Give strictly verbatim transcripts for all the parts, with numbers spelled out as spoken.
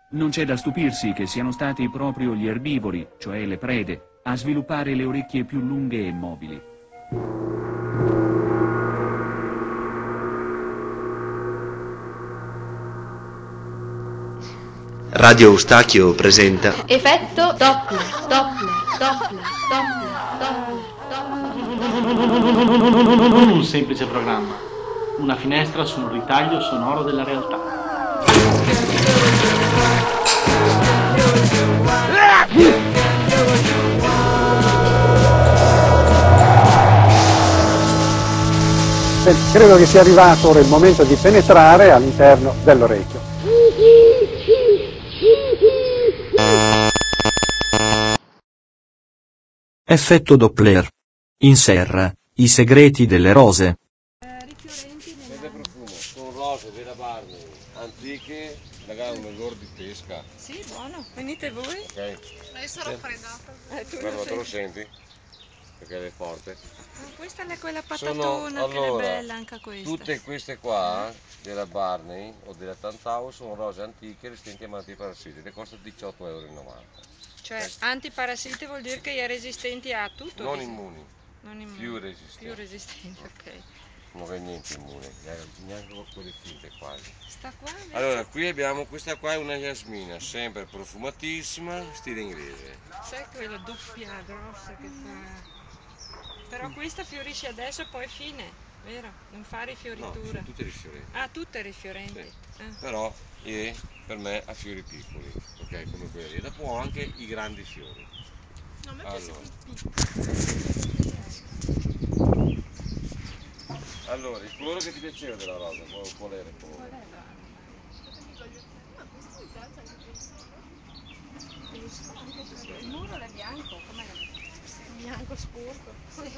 Non c'è da stupirsi che siano stati proprio gli erbivori, cioè le prede, a sviluppare le orecchie più lunghe e mobili. Radio Eustachio presenta Effetto Doppler, Doppler, Doppler, Doppler, Doppler. Non un semplice programma, una finestra su un ritaglio sonoro della realtà. Credo che sia arrivato ora il momento di penetrare all'interno dell'orecchio. Effetto Doppler. In serra, i segreti delle rose. Siete profumo, con rose della Barney, antiche, magari un odore di pesca. Sì, buono, venite voi. Ok. Ma io sono raffreddata. Eh, tu Guarda, lo ma te lo senti? senti? Perché è forte. Ah, questa è quella Sono, patatona, che allora, è bella anche questa. tutte queste qua, della Barney o della Tantau, sono rose antiche resistenti a antiparassiti, le costano diciotto virgola novanta euro. Cioè, Okay. antiparassiti vuol dire che è resistenti a tutto? Non diciamo. immuni, Non immuni. più resistenti. Più resistenti, ok. Non è niente immune, neanche con quelle finte quasi. Sta qua invece? Allora, qui abbiamo, questa qua è una jasmina, sempre profumatissima, stile inglese. Sai quella doppia grossa che fa... Però questa fiorisce adesso e poi fine, vero? Non fa No, rifioritura. sono tutte rifiorenti. Ah, tutte rifiorenti. Sì. Ah. Però eh, per me ha fiori piccoli, ok, come quella lì. E dopo ho anche i grandi fiori. No, a me Allora. piace più piccolo. Allora, il colore che ti piaceva della rosa, qual, qual era il colore? Qual è la... Aspetta che voglio... No, questo mi piace anche questo. Questo, anche questo. Il muro è bianco, com'è? Bianco sporco.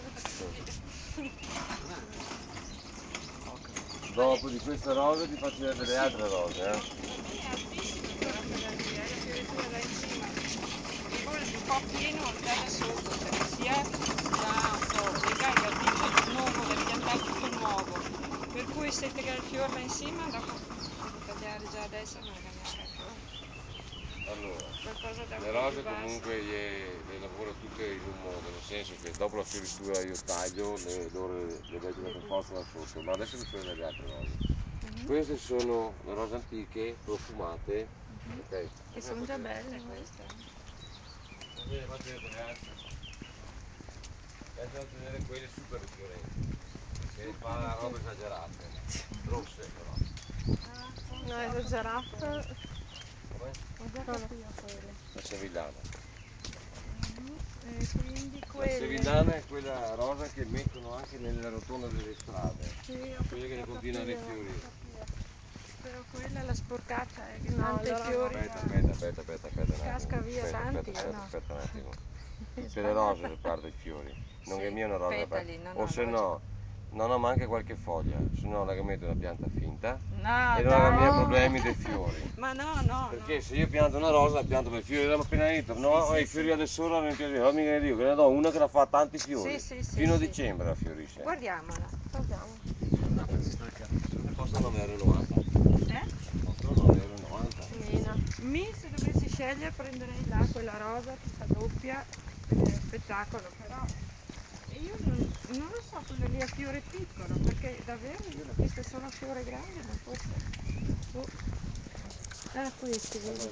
Dopo di questa rosa ti faccio vedere delle altre rose, eh? Ma lei è altissima però quella lì, è la fioritura là in cima. E vuole un po' pieno già da sotto, cioè che sia già un po'. Magari ha tutto nuovo, vuole piantare tutto nuovo. Per cui se tira il fiore là in cima, dopo devo tagliare già adesso, non va neanche il fiore. Allora, Qualcosa da un le po' rose più basso. comunque le, le lavoro tutte in un modo, nel senso che dopo la fioritura io taglio, le, loro le, le vedo per forza da sotto, ma adesso vi faccio vedere le altre rose. Mm-hmm. Queste sono le rose antiche, profumate, mm-hmm. Ok? Che sono già belle queste. Faccio vedere le altre. Adesso faccio vedere quelle super rifiorenti, che fa robe esagerate, rosse però. No, esagerata. Come? Ho già capito quelle. La sevillana. Uh-huh. E quindi La quelle. sevillana è quella rosa che mettono anche nelle rotonde delle strade, Sì, ho quelle che ne continuano a rifiorire. Però quella è la sporcaccia, è che No, tanti allora fiori. Aspetta, Da... aspetta, aspetta, aspetta, aspetta un attimo. Casca via Aspetta, tanti, aspetta, aspetta, no? aspetta un attimo. Tutte le rose riparte i fiori, non Sì, che mia è una rosa petali, aperta. no, no, O se logico. no, no, no, ma anche qualche foglia, se no la metto una pianta finta No, e non avrà mica dai. problemi dei fiori. Ma no, no, Perché no. se io pianto una rosa la pianto per i fiori della appena detto, no, Sì, i sì, fiori sì. adesso non mi piace, non mica ne dico, che ne do una che la fa tanti fiori, Sì, sì, sì, fino a sì. dicembre la fiorisce. Guardiamola, guardiamo. Costa nove virgola novanta euro. Eh? Costa nove virgola novanta euro. Meno. Mi se dovessi scegliere prenderei là quella rosa tutta doppia, è spettacolo, però io non, non lo so, quella lì a fiore piccolo, perché davvero io l'ho vista solo a fiore grande, ma forse... Oh. Ah, questi, vedi?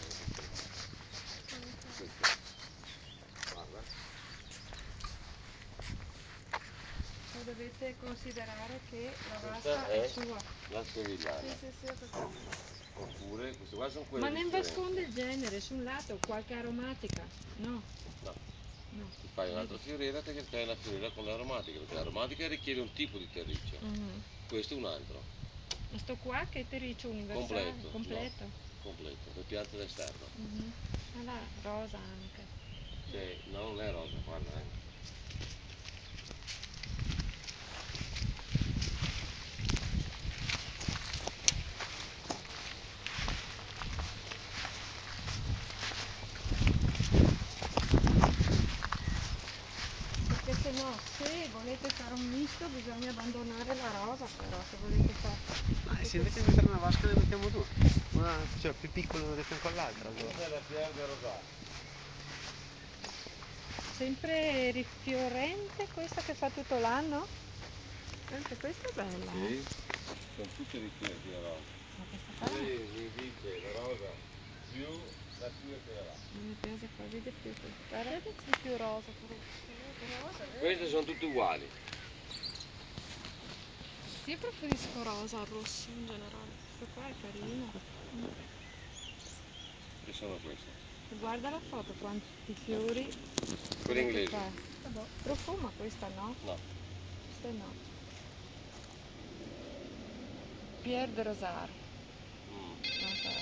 Guarda. Lo dovete considerare che la Questa vasta è è sua. la sevillana. Sì, sì, sì, ho capito. Oppure queste qua sono quelle Ma ne differenti. nasconde il genere, su un lato qualche aromatica? No. No. No. Ti fai un'altra fioriera perché fai una fioriera con l'aromatica, perché l'aromatica richiede un tipo di terriccio. Mm-hmm. Questo è un altro. Questo qua che è terriccio universale? Completo. Completo. No. Completo, per piante d'esterno. Mm-hmm. Ah là, rosa anche. Cioè, no, non è rosa, guarda. Eh. Perché se no, se volete fare un misto bisogna abbandonare la rosa, però se volete fare... Ma se invece di mettere una vasca ne mettiamo due? Una cioè, più piccolo di fianco all'altra allora. Questa è la Pierre de Rosat. Sempre rifiorente questa che fa tutto l'anno? Anche questa è bella. Sì, sono tutte rifiorenti la rosa. Ma questa qua Lei mi dice la rosa più, la più è quella là. non mi piace quasi di più questa. Guarda, di più rosa però. Rosa, vero? Queste sono tutte uguali. Io preferisco rosa al rosso in generale. Questo qua è carino. Che sono queste? E guarda la foto, quanti fiori. Quelle inglesi? Fa. Profuma questa no? No. Questa no. Pierre de Rosat. Mm. Non sarà.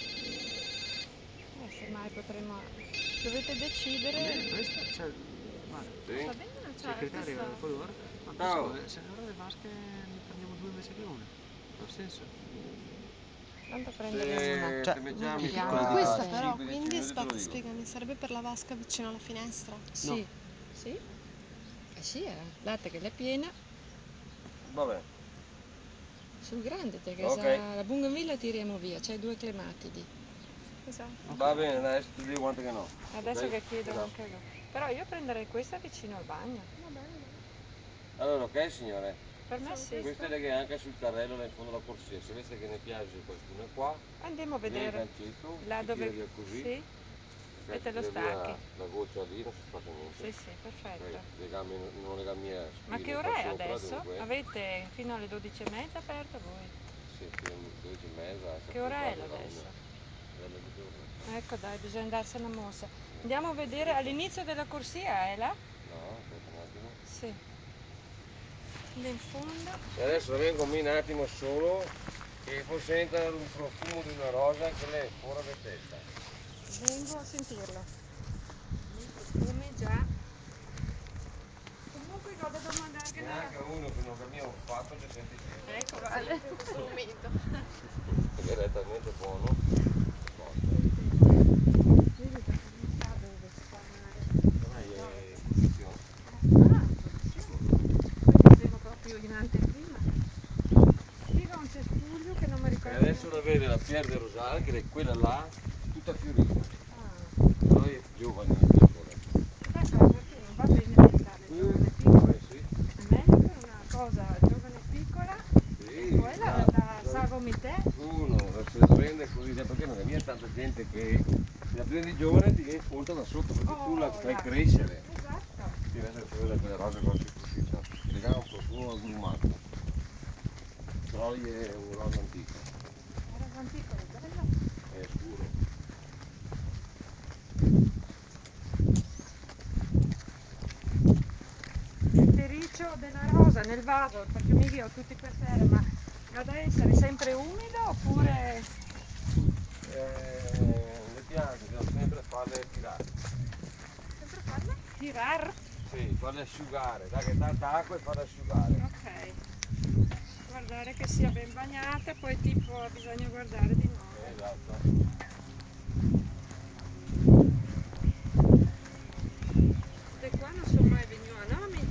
Eh, semmai potremmo. Dovete decidere. Bene, questa, cioè, guarda, Sì? Va bene, se cioè, il criterio è il questa... colore, ma Ciao. penso, se allora le vasche ne prendiamo due invece che una. Non ha senso. Tanto prenderemo una. Se Cioè, te mettiamo non qua abbiamo- Questa cinque però, dieci quindi minuti te lo aspetta, dico. spiegami, sarebbe per la vasca vicino alla finestra? Sì. Sì? Eh sì, eh. Date che l'è piena. Vabbè. Sul grande, te che Ok. sa- la bougainville tiriamo via, c'hai due clematidi. Esatto. Va bene, dai, adesso ti dico quante che no. Adesso Ok? che chiedo Esatto. anche lui. Però io prenderei questa vicino al bagno. Va bene, va bene. Allora, ok signore? Per me sì. Queste le che anche sul carrello là in fondo alla corsia, se avesse che ne piace qualcuna qua, Andiamo a viene il vedere gancetto, là si dove... tira via così, Sì, e te lo tira via stacchi. la goccia lì, non si spacca niente. Sì, sì, perfetto. Ok, legami, non legami a Ma spine che qua ora è sopra, adesso? dunque. Avete fino alle dodici e mezza aperto voi? Sì, fino alle dodici e mezza. Che ora è la adesso? È mezzogiorno. Ecco dai, bisogna darsi una mossa. Andiamo a vedere all'inizio della corsia, è là? No, aspetta un attimo. Sì. Lì in fondo. E adesso vengo un attimo solo che può sentire un profumo di una rosa che lei è fuori di testa. Vengo a sentirlo. I profumi già. Comunque io devo mandare che Neanche uno che non abbiamo fatto che senti sempre. Ecco, vale. In questo momento. Perché è talmente buono. Vedi che non sa dove stare. Ormai è posizione. Ah, poi dicevo proprio in anteprima. Spiega un cespuglio che non mi E ricordo. adesso la vede la Pierre de Rosat, che è quella là, tutta fiorita. Ah, Però è giovane, è piccola. beh, perché non va bene pensare giovane piccola. Eh sì. È meglio per una cosa giovane piccola Sì, e poi la, la- la la- sa vomitare. Uno se la prende così, perché non è mia tanta gente che se la prendi giovane ti viene punta da sotto, perché tu la Oh, fai là. crescere. Esatto. Ti deve essere quella quelle rose grossi così, cioè, ti dà un profumo agrumato. Però lì è un rosa antico, Era un piccolo, bello. è scuro. Il terriccio della rosa nel vaso, perché mica ho tutti queste erbe, ma deve essere sempre umido oppure Eh, le piante devo sempre farle tirare. sempre farle? Tirar? Sì, farle asciugare, dai che tanta acqua e farle asciugare. Ok. Guardare che sia ben bagnata, poi tipo bisogna guardare di nuovo. Esatto. Queste qua non sono mai venuto a nomi.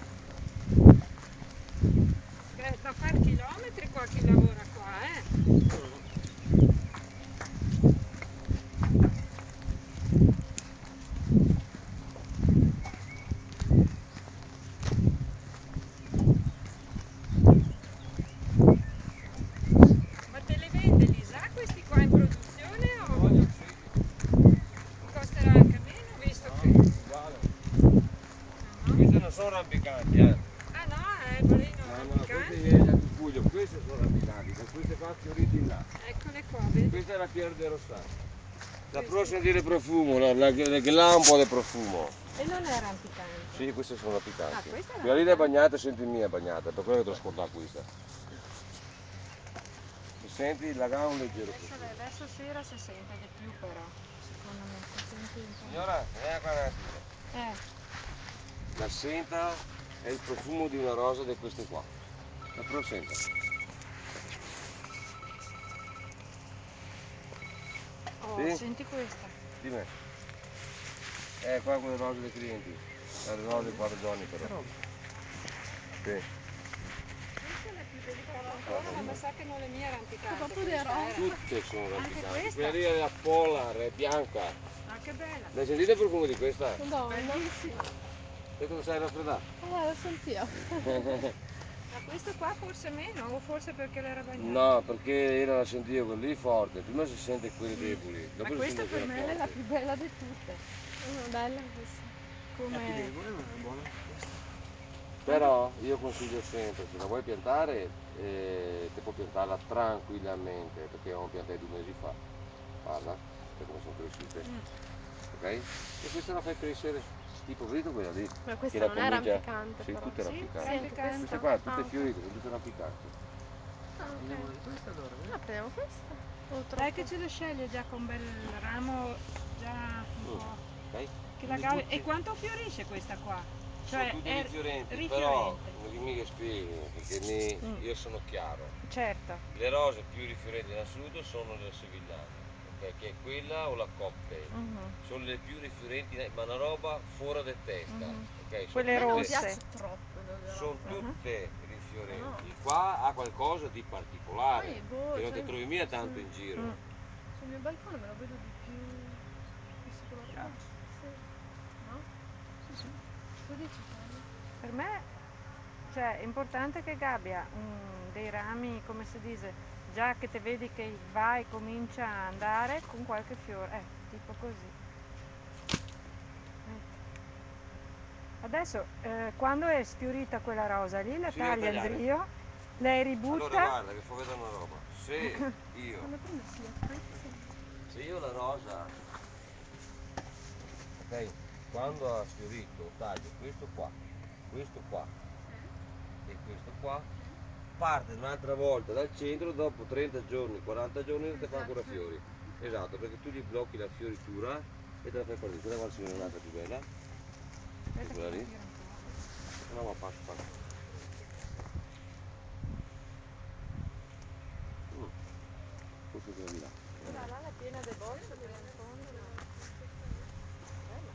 È da fare chilometri qua chi lavora qua, eh? Ma te le vende l'Isa questi qua in produzione o Voglio sì, costerà anche meno visto no, che... uguale. Ah, no? Queste non sono rampicanti, eh. Ah no, è baleno No, no, queste rampicante. viene dal Puglio, queste sono rampicanti, per queste qua fiorite in là. Eccole qua, vedi? Questa è la Pierre de Rosat. La Queste prossima dire profumo, la, la, la, che là ha un po' di profumo. E non è rampicante. Sì, queste sono rampicanti. Ah, questa è Quella lì è rampicante. bagnata, senti mia bagnata, per quello che te l'ho scordato questa. Se senti il là ha un leggero Adesso, profumo. adesso sera si sente di più però, secondo me, si sente un po'. Signora, vieni qua un attimo. Eh, La senta è il profumo di una rosa di queste qua. La però senta. oh, Sì? senti questa. Dimmi. Eh, qua con le rose dei clienti. Le rose qua da Johnny però. Però Sì. Questa è la più delicata. ancora, ma mi sa che non le mie rampicanti. Proprio dei rosa. Tutte sono Anche rampicanti. questa? Quella lì è la polar, è bianca. Ah, che bella. L'hai sentito il profumo di questa? Madonna. Bellissima. E tu lo sai raffreddare? Eh, lo sentivo. Ma questo qua forse meno, o forse perché l'era bagnato? No, perché era la sentivo quello lì forte, prima si sente quelli deboli, Ma dopo si questa sente per quella me è la forte. più bella di tutte. È bella questa. La più Come... debole, ma è buona questa. Però io consiglio sempre, se la vuoi piantare, eh, te puoi piantarla tranquillamente, perché ho piantato due mesi fa, guarda, per come sono cresciute, Mm. ok? E questa la fai crescere, tipo, vedo quella lì, Ma che questa la non è comincia, rampicante sì, però. tutte Sì, rampicanti. Sì, anche rampicante. Queste questa. qua, tutte Ah, ok. fiorite, sono tutte rampicanti. Ah, Andiamo ok. di questa allora, Ah, vedi? prendiamo questa. O Dai troppo? che ce le sceglie già con bel ramo, già un Mm. po'. Ok? Che la Le gabbia... butti. E quanto fiorisce questa qua? Sono Cioè tutte è rifiorenti, rifiorente. però mi mica spiego, perché mi- Mm. io sono chiaro. Certo. Le rose più rifiorenti in assoluto sono le sevillane, ok? Che è quella o la cocktail. Mhm. Sono le più rifiorenti, ma una roba fuori di testa, Mhm. ok? Sono Quelle A me non tutte- rosse. piace troppo. le Sono rose. tutte rifiorenti. No. Qua ha qualcosa di particolare, Poi, boh, che non cioè- ti trovi mica tanto in giro. Mm. Sul mio balcone me lo vedo di più. Questo colore qua. Chiaro. Sì. No? Sì, sì. Tu dici Fabio? Per me, cioè, è importante che abbia mm, dei rami, come si dice, già che te vedi che va e comincia a andare con qualche fiore, eh, tipo così. Ecco. Adesso, eh, quando è sfiorita quella rosa lì, la Si deve taglia il tagliare. brio, lei ributta. Allora guarda che fa vedere una roba. Se io, Quando prende si affretta. se io la rosa, ok, quando ha sfiorito taglio questo qua, questo qua e questo qua, parte un'altra volta dal centro, dopo trenta giorni, quaranta giorni non ti fa ancora fiori. Esatto, perché tu gli blocchi la fioritura e te la fai partire. Quella guarda, è un'altra più bella. Aspetta Quella che lì. mi tiro un po'. No, ma passa, passa. Mm. Forse quella di là. Quella là è piena di bocce, quella in fondo, ma... Bella.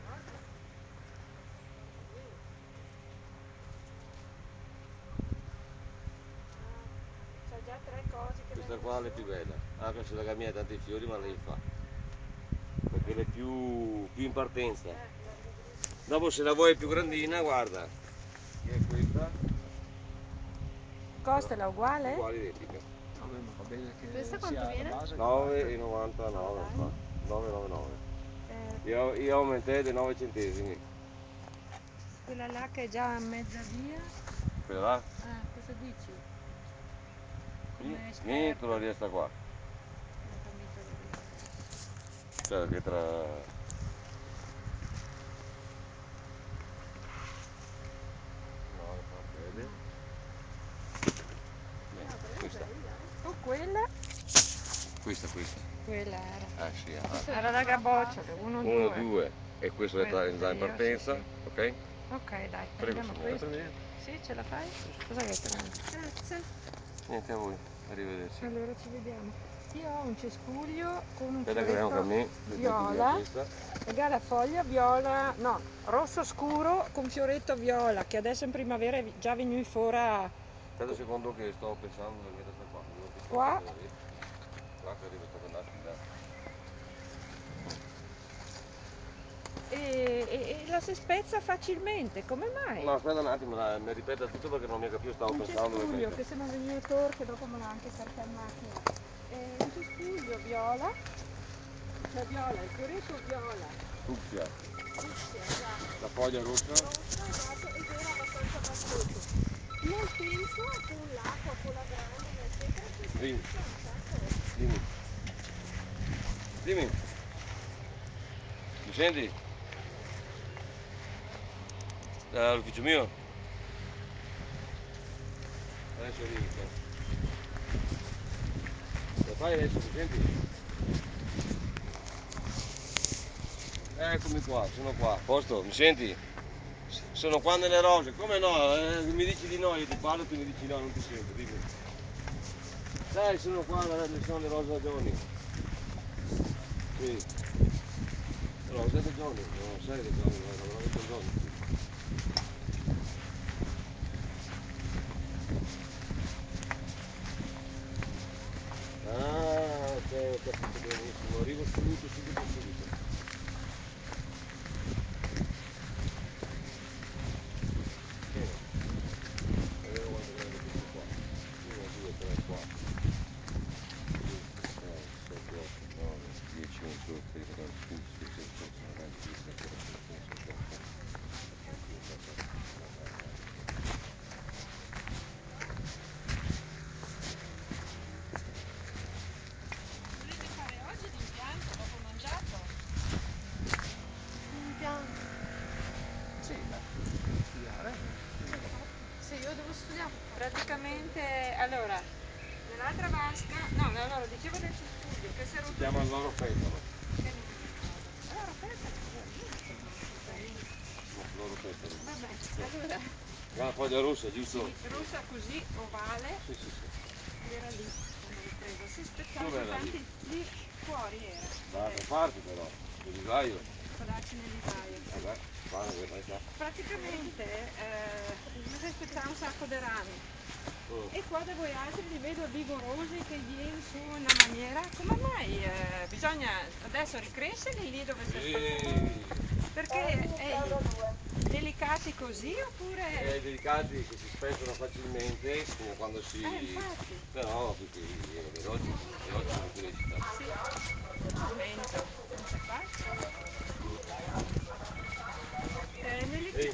C'ha già tre cose che Questa vengono qua è la su. più bella, anche se la gammina ha tanti fiori ma lei fa. Perché è più, più in partenza. Eh, la rivedremo. Dopo se la vuoi più grandina, guarda, che è questa, Costa è la uguale? uguale identica. Vabbè, ma va bene che Questa sia quanto la viene? base che nove parte. e novantanove, Dai. infatti. nove e novantanove. Eh, Io, io aumentai dei nove centesimi. quella là che è già a mezza via. Quella là? Ah, cosa dici? Come esperto. Niente, la resta qua. Non capito lì. Cioè che tra... No, fa bene. Bene, questa. Tu quella? Questa, questa. Quella era. Eh sì, ah. Era la gabocciole, uno, Uno, due. due. E questo è Questo già in io, partenza, sì, ok? Ok, dai, Prego, prendiamo signora. questo. Prendi. Sì, ce la fai? Cosa che prendi? Grazie. Niente a voi, arrivederci. Allora ci vediamo. Io ho un cespuglio con un Aspetta che vediamo fioretto anche a me, per metto via viola. questa. Raga, la foglia viola, no, rosso scuro con fioretto viola, che adesso in primavera è già venuto fuori. Aspetta un secondo che sto pensando di mettere qua, non ti Qua? quella lì. Qua che arriva sto andando in là. E, e- e la si spezza facilmente, come mai? No, aspetta un attimo, dai, mi ripeta tutto perché non mi capisco, stavo Un pensando dove cespuglio mettere. che se non veniva torto, che dopo me l'ha anche carta in macchina. E un cespuglio viola, cioè viola, il fioretto viola, Fucsia, fucsia, esatto, la foglia rossa. rossa, esatto, ed era abbastanza bassetto. Nel tempo, con l'acqua, con la grana, eccetera, si Dimmi, spezza un sacco. dimmi. Dimmi. Mi senti? Dall'ufficio mio? Adesso inizio. Lo fai adesso, mi senti? Eccomi qua, sono qua. A posto, mi senti? Sono qua nelle rose, come no? Eh, mi dici di no, io ti parlo, tu mi dici no, non ti sento, dimmi. Sai, sono qua, sono le rose da Johnny. Sì. Rose da Johnny, non sai da Johnny, no, la rose da Johnny. ho capito benissimo, arrivo subito, subito, subito. Bene, vediamo quanto è grande questo qua. uno, due, tre, quattro, cinque, sei, sette, otto, nove, dieci, undici, dodici, tredici, quattordici, quindici, diciassette, diciotto, diciannove, venti, ventidue, ventidue, ventidue, Volete fare oggi l'impianto dopo mangiato? Impianto. Sì, dai. Studiare. Sì, io devo studiare. Praticamente, allora, nell'altra vasca, no, no, allora, dicevo del cespuglio, che si è si rotto chiama il loro petalo. che non mi ricordo. Allora, petalo, io non conosco bene. No, loro petalo. Vabbè, allora, La foglia rossa, giusto? sì, rossa così, ovale, Sì, sì, sì. era lì quando l'ho preso. Si spezzava Dove era tanti, lì fuori era. Dall'altra parte però, il vivaio. Può darsi nel vivaio. Sì. Vabbè, guarda che vai qua. Praticamente eh, bisogna spezzare un sacco di rami. Mm. E qua da voi altri li vedo vigorosi che viene su in una maniera. Come mai eh, bisogna adesso ricrescerli lì dove si è Sì. perché è delicati così oppure. E delicati che si spezzano facilmente come quando si. Eh, infatti. Però perché è veloce, veloce come crescita. Sì, lento, non si fa. Eh, nelle- Ehi,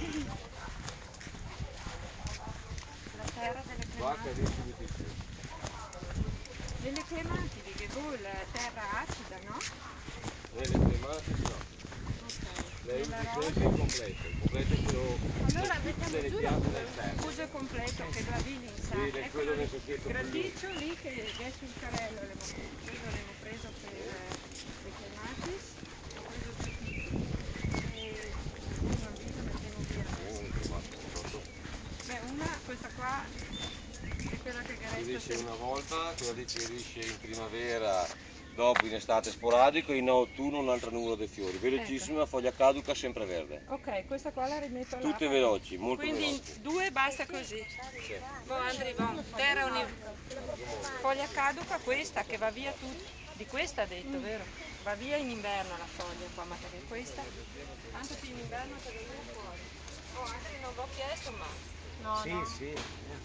la terra delle qua clemati. cadi subitissimo. Nelle clemati che voi la terra acida, no? Nelle cremate no. Ok. Le Nella usi rosa. sempre il completo, il completo è quello Allora del mettiamo delle giù piante la- del terra. uso il completo che va lì in sa. Sì, è È quello quello del lì, sacchetto grandiccio lì che è sul carrello, l'abbiamo- quello l'abbiamo preso per eh, le clematis, ho preso due tipi e uno al viso mettiamo via Uno adesso. del cremato sotto. Beh, una, questa qua è quella che Si resta riesce sempre. una volta, quella lì si riesce in primavera, dopo in estate sporadico e in autunno un altro numero di fiori. Velocissima, foglia caduca, sempre verde. Ok, questa qua la rimetto là. Tutte perché- veloci, molto Quindi veloci. due basta così. Sì. Boh, Andri, boh, terra uni- foglia caduca questa che va via tutta. Di questa ha detto, vero? Va via in inverno la foglia qua, ma perché questa? Tanto più in inverno che veniva fuori. Oh, Andri non l'ho chiesto, ma. No, Sì, no. sì.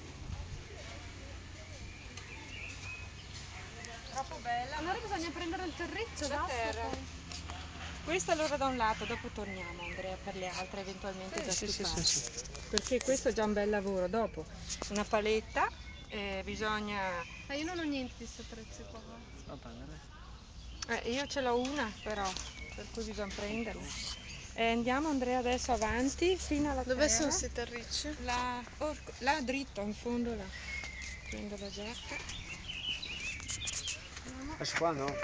Troppo bella. Allora ma- bisogna prendere il terriccio, La basta terra. poi. Questa allora da un lato, dopo torniamo Andrea per le altre eventualmente da Sì, sì, stufare. sì, sì. Perché questo è già un bel lavoro. Dopo una paletta, eh, bisogna. Ma io non ho niente di sto attrezzo qua. Va bene. Eh, io ce l'ho una però, per cui bisogna prenderla. E andiamo Andrea adesso avanti fino alla Dove terra. sono questi terricci? Là, oh, là dritto, in fondo là. Prendo la giacca. Questo qua no.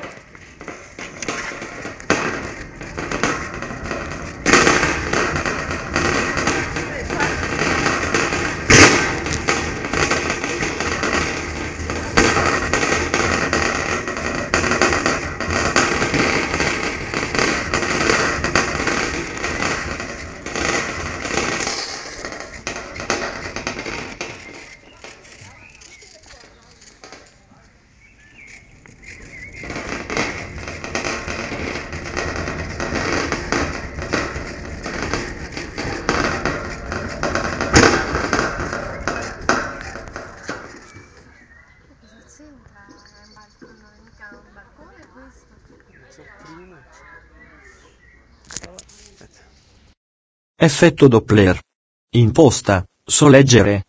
Cosa c'entra? È un balcone, non è mica un balcone questo. Zopprino. Aspetta. Effetto Doppler. Imposta, so leggere.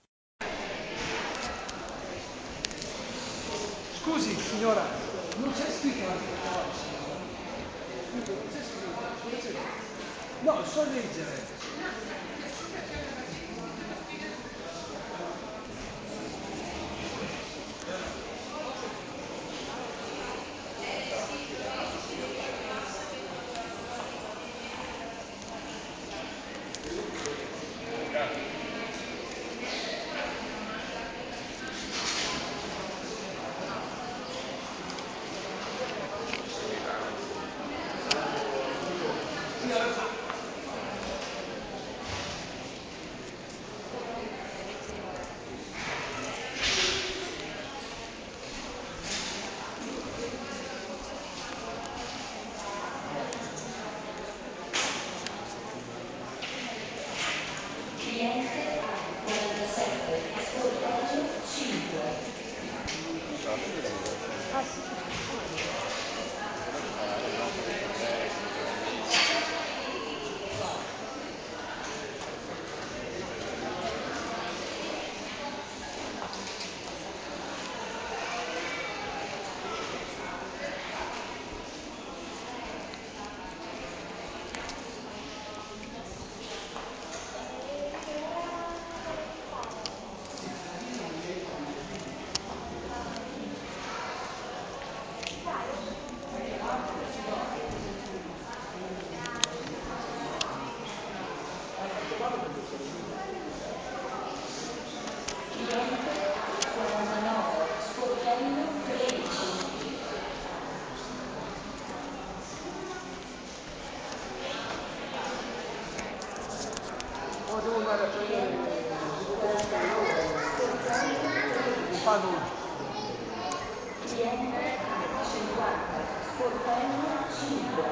Scusi, signora, non c'è scritto anche qua, signora? Scusi, non c'è scritto, cosa c'è scritto? No, so leggere. andare a prendere un panno. Cliente cinquanta, sportello cinque.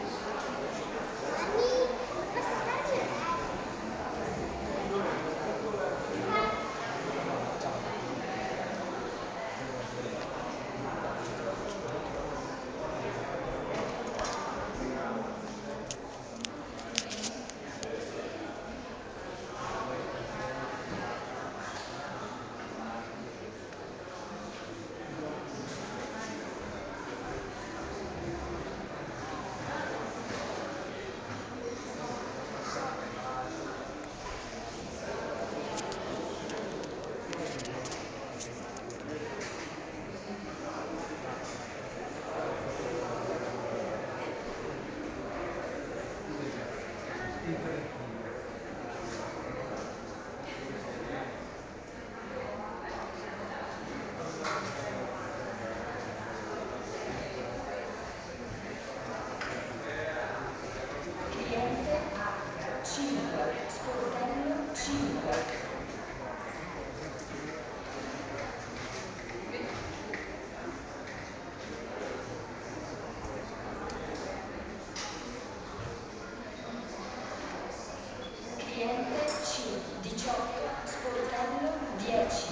Cliente H cinque, sportello cinque. Cliente C diciotto, sportello dieci.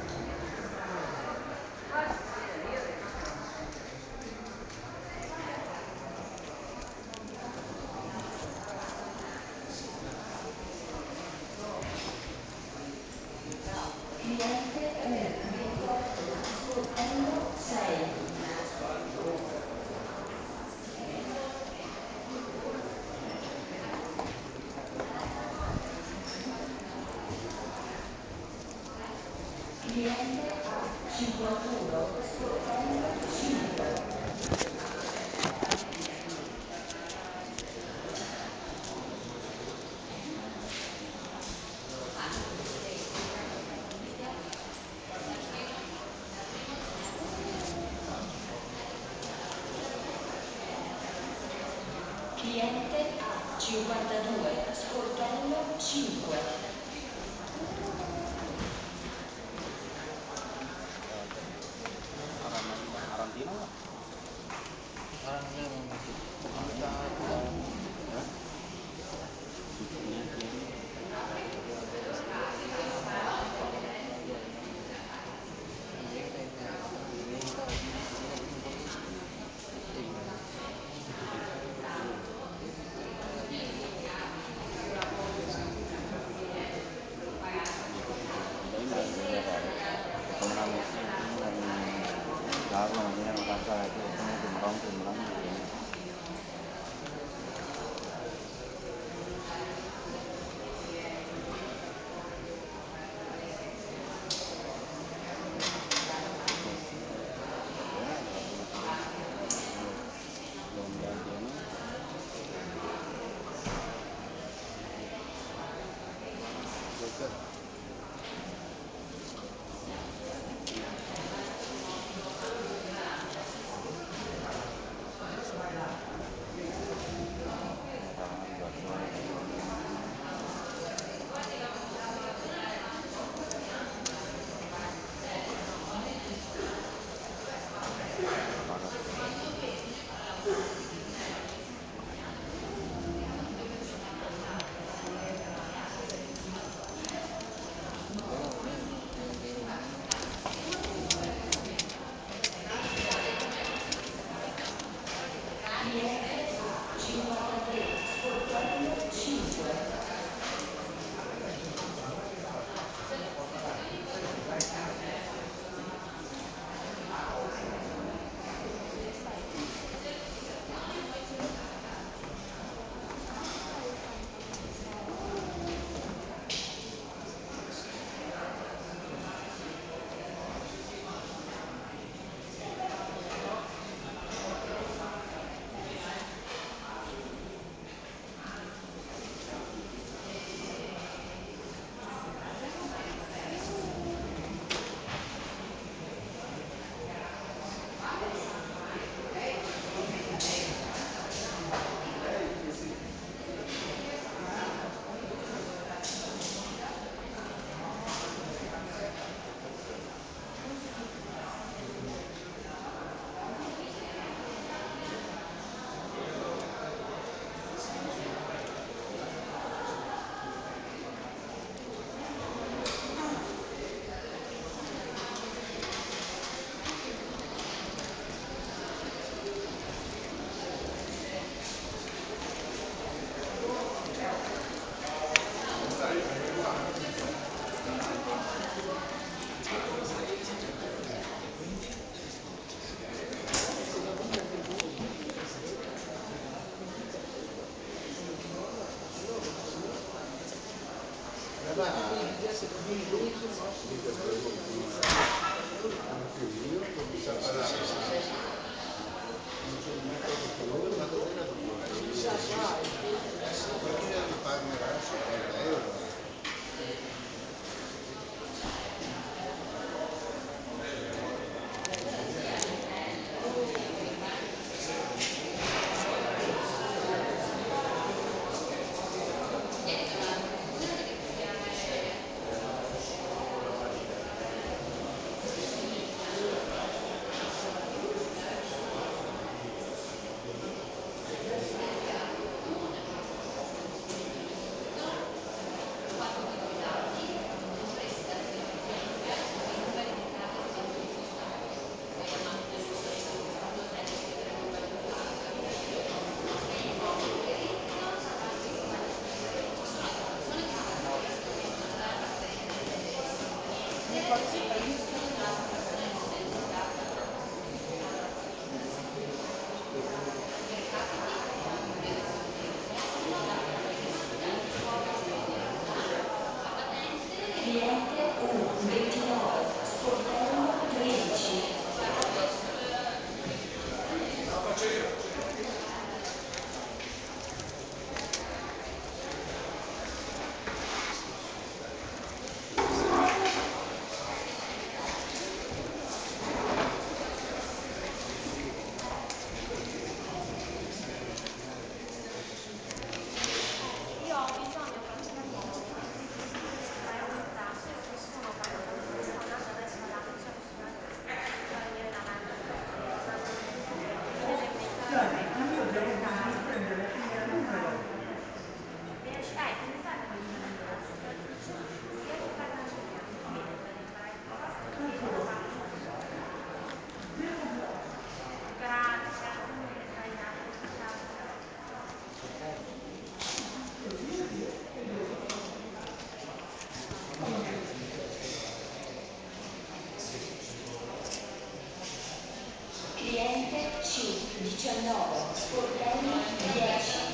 Cliente U ventotto, sportello sei. Cliente A cinquantuno, sportello cinque. Cliente A cinquantadue, sportello cinque. Karantina nggak? Karantina bang masih. Kita pulang. Ya? Punya kirim. Iya kita ini apa? Ini kita ini kumpul. Iya. Kita ini dari dulu kali. Temenan temenan lagu namanya Makassar itu temen Jembrong Jembrong gitu. Cliente A cinquantatré, sportello cinque. Cliente U ventinove, sportello tredici. Io ho bisogno praticamente di fare un tasso, io nessuno paga tanto, io sto andando adesso all'Amazon su per venire davanti perché vanno vedere nei riesci, eh, come fai a vedere il tasso? Non riesci a pagare niente, chiede per il break cost, chiedi la pagina. Grazie, grazie mille, fai altro, grazie. Cliente C diciannove, sportello dieci.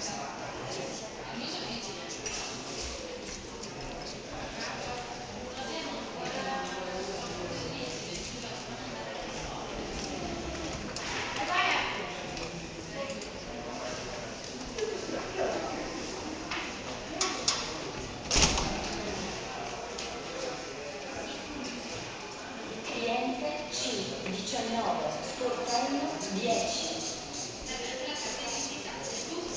Cliente C diciannove, sportello dieci.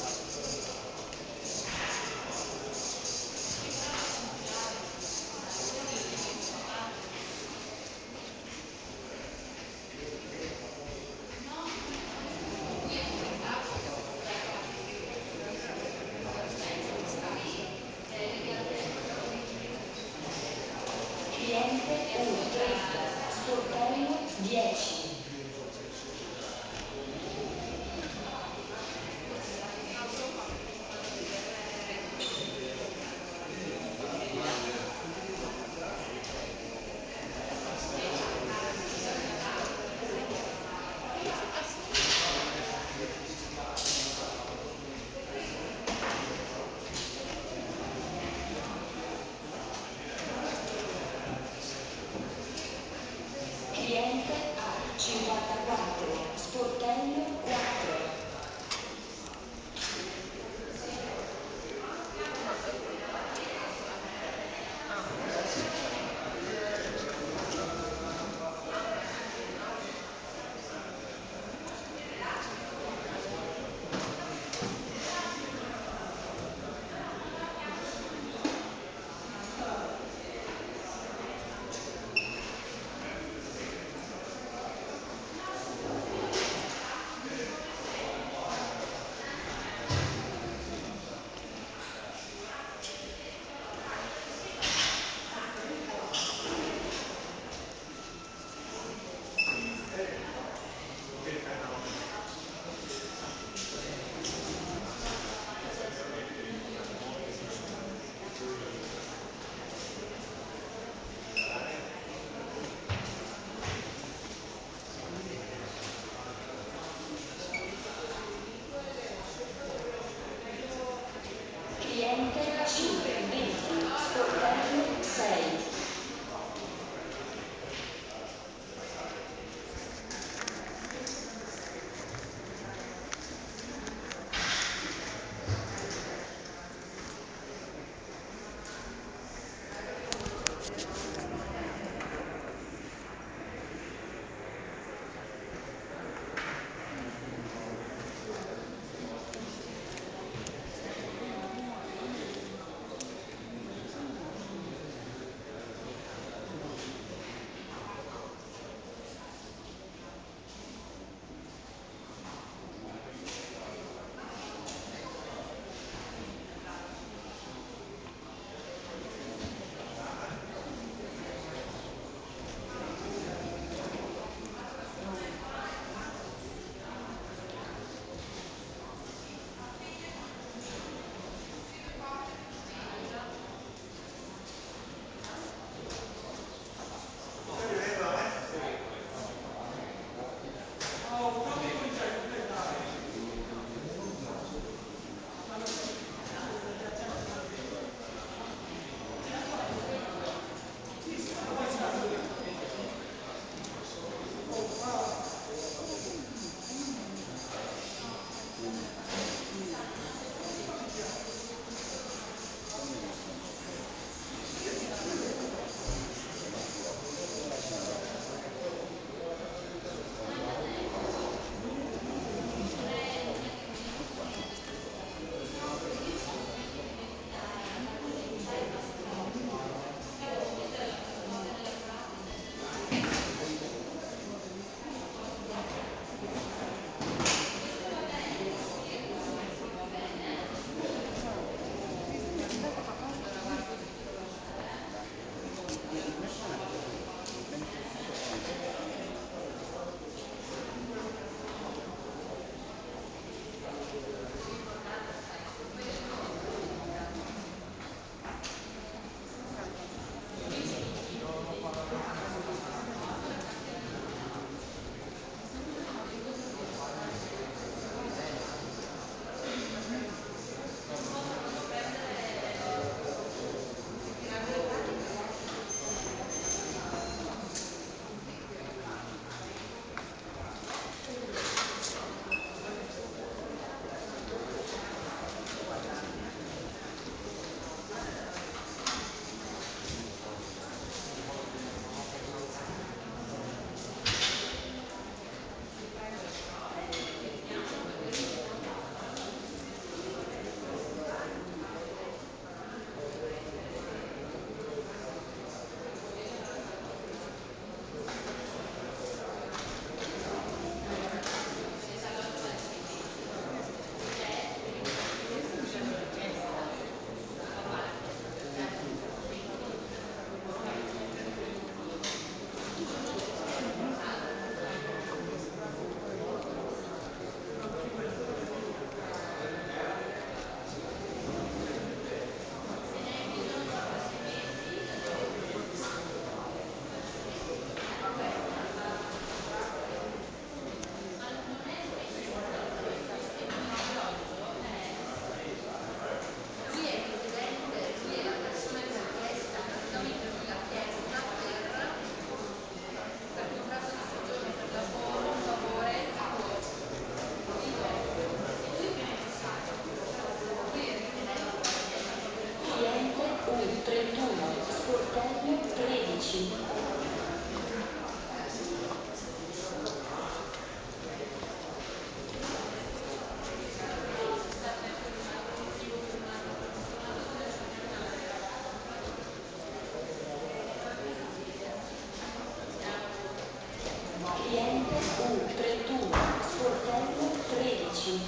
dodici. Cliente U trentuno, sportello tredici.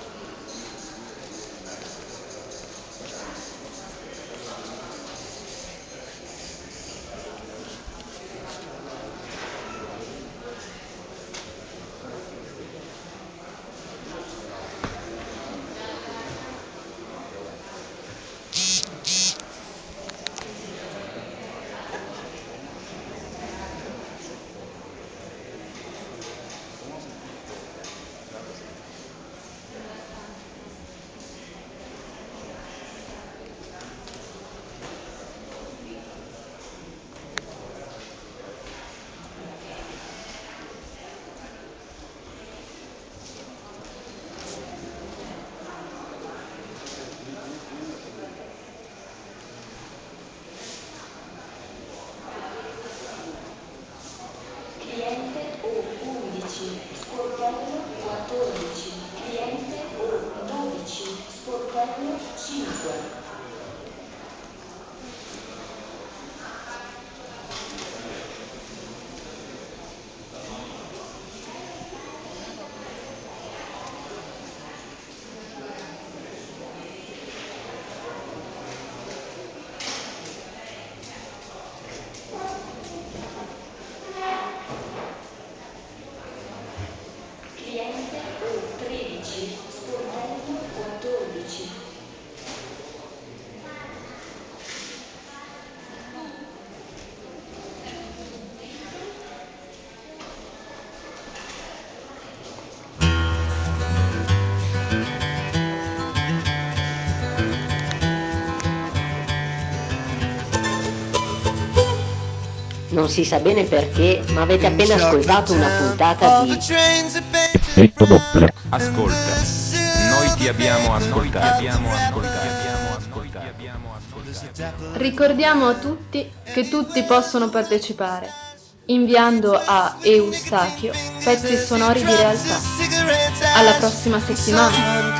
Cliente U undici, sportello quattordici. Cliente U dodici, sportello cinque. Cliente U tredici, sportello quattordici. Non si sa bene perché, ma avete appena ascoltato una puntata di Effetto Doppler. Ascolta. Noi ti abbiamo ascoltato. Abbiamo ascoltato. Ricordiamo a tutti che tutti possono partecipare, inviando a Eustachio pezzi sonori di realtà. Alla prossima settimana!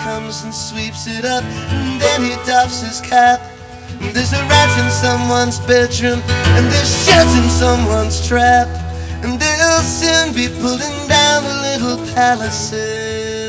There's a rat in someone's bedroom, and there's shit in someone's trap, and they'll soon be pulling down the little palaces.